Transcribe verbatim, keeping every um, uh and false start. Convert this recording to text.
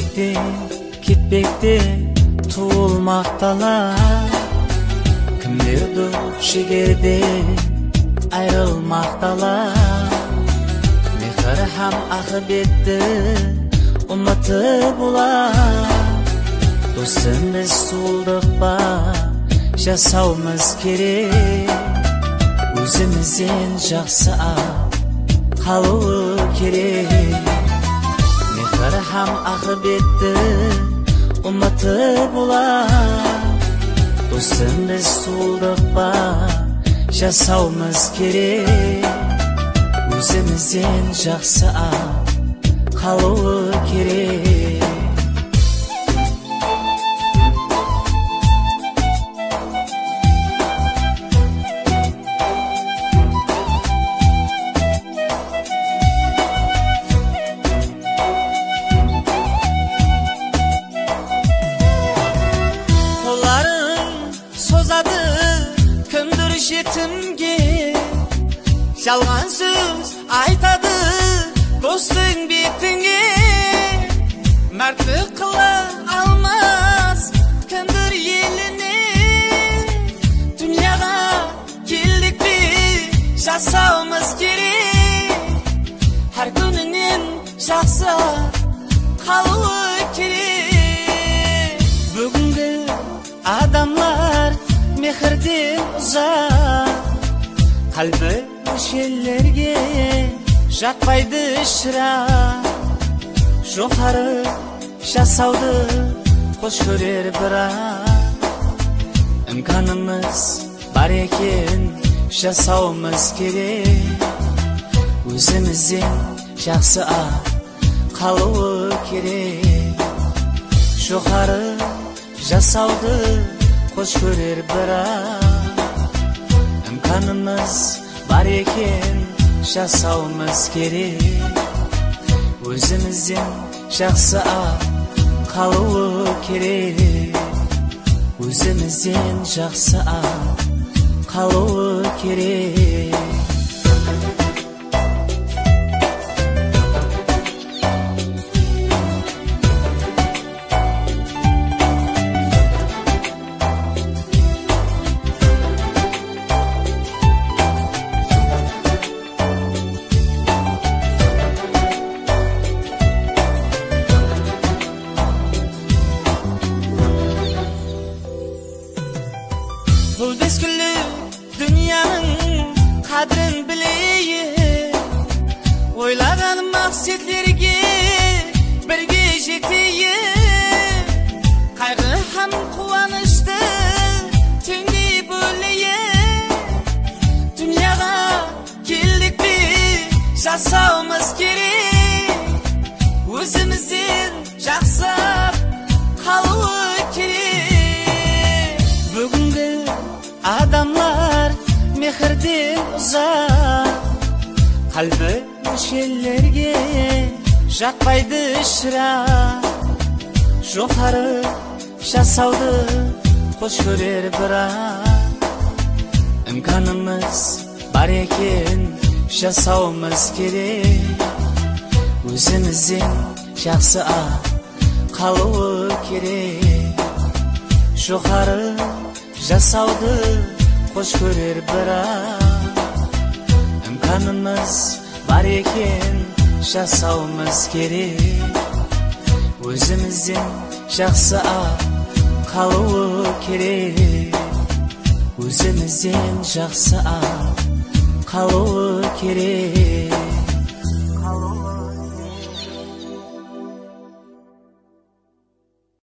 келбекте кетпекте туылмакталар, кимдерди жигерде айрылмакталар. Мехр һәм акыбетти умнатып улар. Досымыз сулдыкпа жасауымыз керек, өзімізден жақсы қалуы керек. Мехр һәм акыбетти умнатып улар. Досымыз сулдыкпа жасауымыз керек, өзімізден жақсы қалуы керек. Кімдір жетімге жалған сөз айтады достың бетіңе. Мәрттік қыла алмас кімдір еліне. Дүнияға келдік пе жасауымыз керек, әр күнінен жақсы қалуы керек. Бүгінгі адамлар мехрден ұзақ, қалбі мүшелерге жатпайды шырақ. Жоғары жасауды қош көрер бірақ, імканымыз бар екен жасауымыз керек, өзімізден жақсы қалуы керек. Жоғары жасауды қош көрер бірақ, імканымыз бар екен жасауымыз керек, өзімізден жақсы қалуы керек, өзімізден жақсы қалуы керек. Бұл бескілі дүнияның қадірін білейік, ойлаған мақсатлерге бірге жетейік. Қайғы һәм қуанышты теңдей бөлейік. Дүнияға келдік пе жасауымыз керек, өзімізден жақсы қалуы керек. Бүгінгі адамлар мехрден ұзақ, қалбі мүшелерге жатпайды шырақ. Жоғары жасауды қош көрер бірақ, імканымыз бар екен жасауымыз керек, өзімізден жақсы қалуы керек. Жоғары жасауды қош көрер бірақ, імканымыз бар екен жасауымыз керек, өзімізден жақсы қалуы керек, өзімізден жақсы қалуы керек.